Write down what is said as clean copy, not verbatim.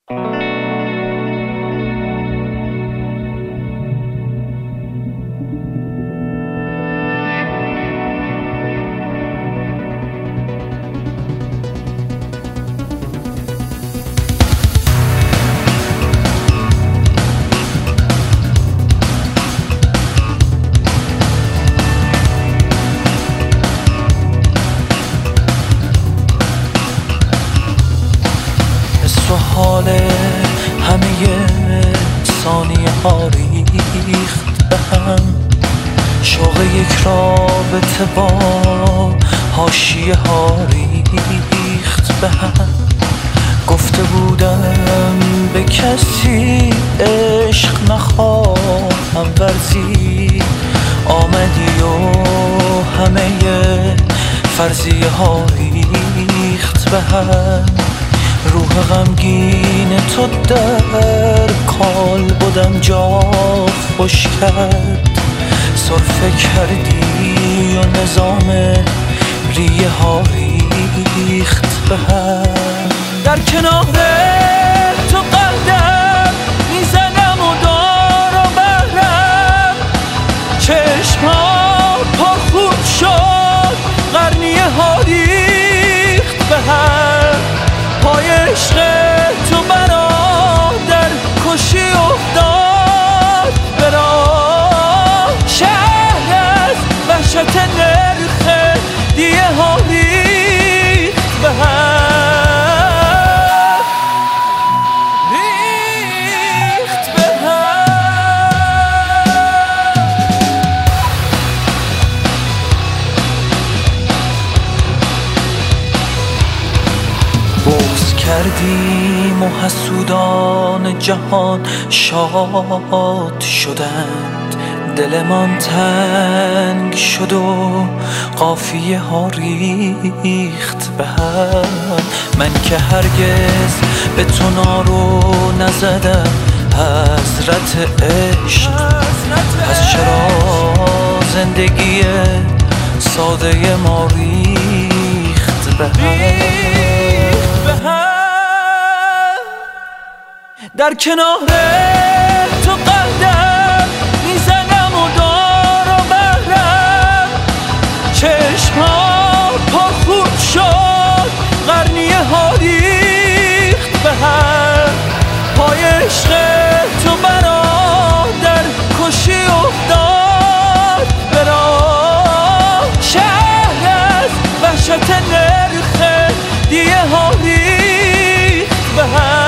حال همه ثانیه ها ریخت به هم، شوق یک رابطه با حاشیه ها ریخت به هم. گفته بودم به کسی عشق نخواهم ورزی، آمدی و همه فرضیه ها ریخت به هم. روح غمگین تو در کال بودم جا خوش کرد، سرفه کردی و نظام ریه ها ریخت به هم. در کنار تو قدم میزنم و دار و بهرم، چشم ها پرخون شد قرنیه ها ریخت به هم. پای عشق تو برادر کشی افتاد به راه، شهر از وحشت نرخ دیه ها ریخت به هم، ریخت به هم. بغض کردیم و حسودان جهان شاد شدند، دلمان تنگ شد و قافیه ها ریخت به هم. من که هرگز به تو نارو نزدم، حضرت عشق از چرا زندگی ساده ما ریخت به هم. در کنار تو قدم میزنم و دار و بهرم، چشم ها پرخون شد قرنیه ها ریخت به هم. پای عشق تو برادر کشی افتاد به راه، شهر از وحشت نرخ دیه ها ریخت به هم.